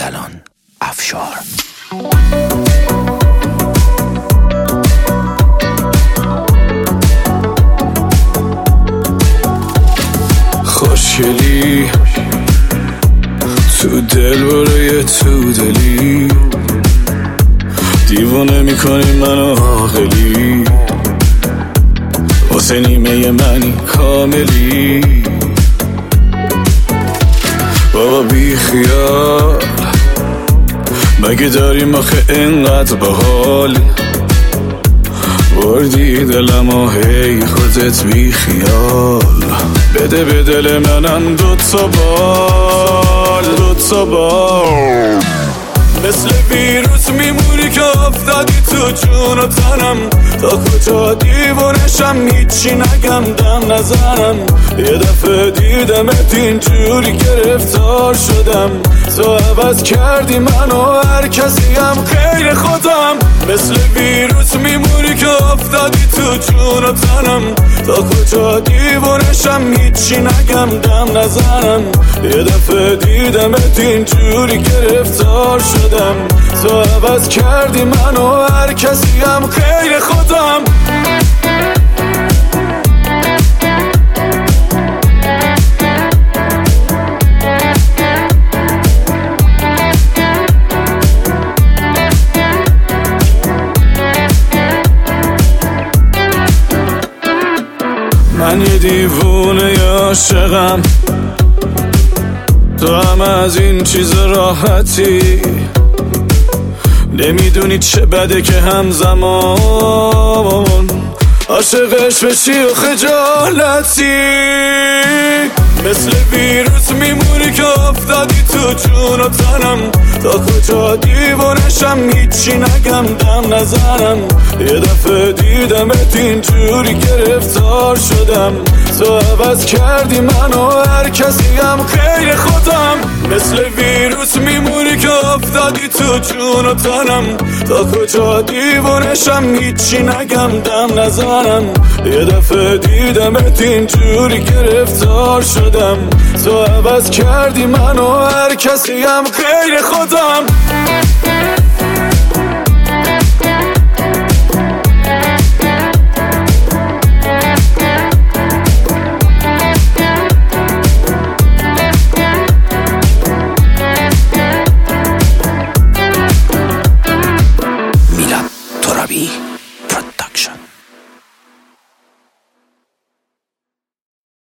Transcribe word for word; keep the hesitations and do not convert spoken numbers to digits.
الان افشار. خوشگلی تو دل برای تو دلی، دیوانه میکنی منو عاقلی، واسه نیمه منی کاملی. بابا بی خیال، مگه داریم آخه اینقدر باحال؟ بردی دلم و هی خودت بی خیال. بده به دل منم دوتا بال، دوتا بال. مثل ویروس میمونی که افتادی تو جون و تنم، تا کجا دیوانشم هیچی نگم دم نزنم. یه دفعه دیدمت اینجوری گرفتار شدم، تو عوض کردی منو هر کسی هم غیر خودم. مثل ویروس میمونی که افتادی تو جون و تنم، تا کجا دیوانشم هیچی نگم دم نزنم. یه دفعه دیدمت اینجوری گرفتار شدم، تو عوض کردی منو هر کسی هم غیر خودم. من یه دیوونه عاشقم، تو هم از این چیز راحتی نمیدونی چه بده که همزمان عاشقش بشی و خجالتی. مثل ویروس میمونی که افتادی تو جون و تنم، تا کجا دیوانشم هیچی نگم دم نزنم. یه دفعه دیدمت اینجوری گرفتار شدم، تو عوض کردی منو هر کسی هم غیر خودم. مثل ویروس میمونی که افتادی تو جون و تنم، تا کجا دیوانشم هیچی نگم دم نزنم. یه دفعه دیدمت اینجوری گرفتار شدم، تو عوض کردی منو هر کسی هم غیر خودم.